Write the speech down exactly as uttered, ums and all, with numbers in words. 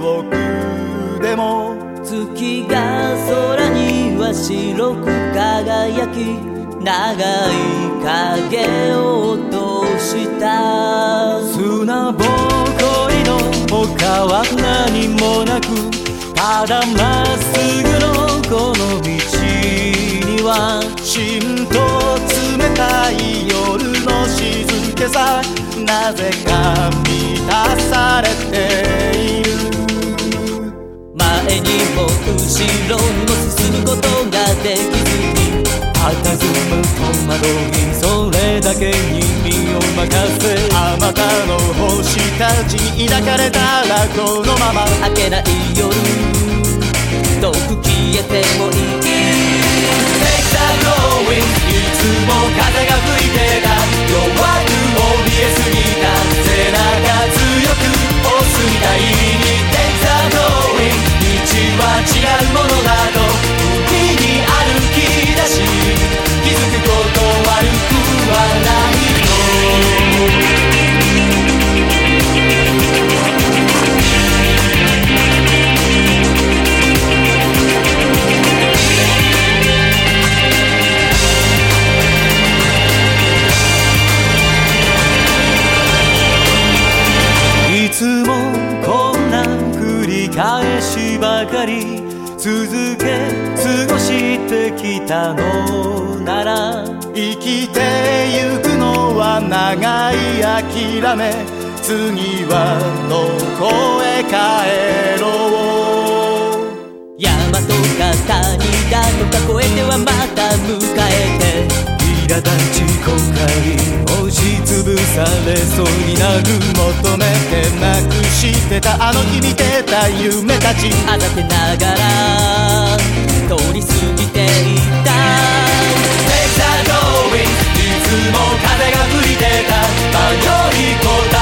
憶でも月が空には白く輝き長い影を落とした砂ぼこりの他は何もなくただまっすぐのこの道にはしんと冷たい夜の静けさなぜか満たされている前にも後ろにも進むことができずに佇む戸惑いそれだけに身を任せあまたの星たちに抱かれたらこのまま明けない夜遠く消えてもいい Take the going いつも風が吹いてた弱く怯えすぎた背中強く押すみたいに Take the going 道は違うものだと海に歩き出し気づくこと悪くはないといつもこんな繰り返しばかり続け過ごしてきたのなら生きてゆくのは長い諦め次はどこへ帰ろう山とか谷だとか越えてはまた迎えて苛立ち後悔押しつぶされそうになる求めてなくしてたあの日見てた夢たちあざけながら通り過ぎていったTake the going いつも風が吹いてた迷い答え